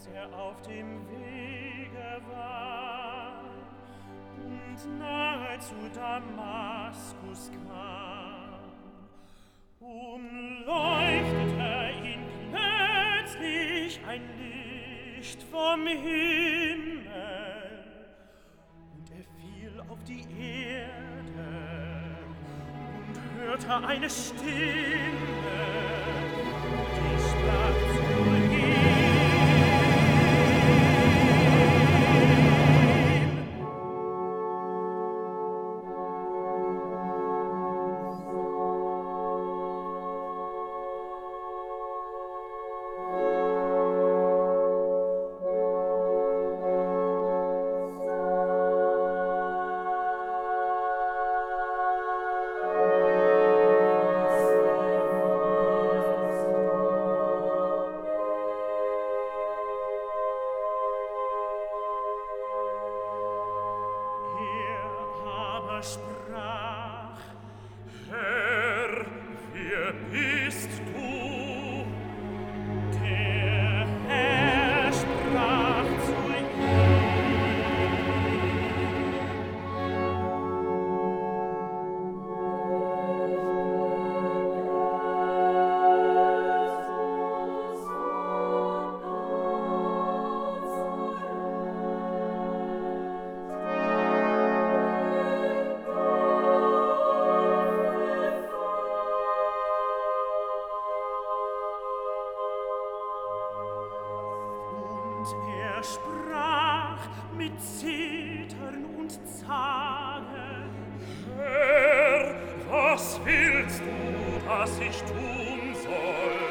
als er auf dem Wege war und nahe zu Damaskus kam, umleuchtete ihn plötzlich ein Licht vom Himmel, und er fiel auf die Erde und hörte eine Stimme, die sprach zu ihm: sprach: Herr, wer bist du? Der Herr sprach zu er sprach mit Zittern und Zagen: Herr, was willst du, dass ich tun soll?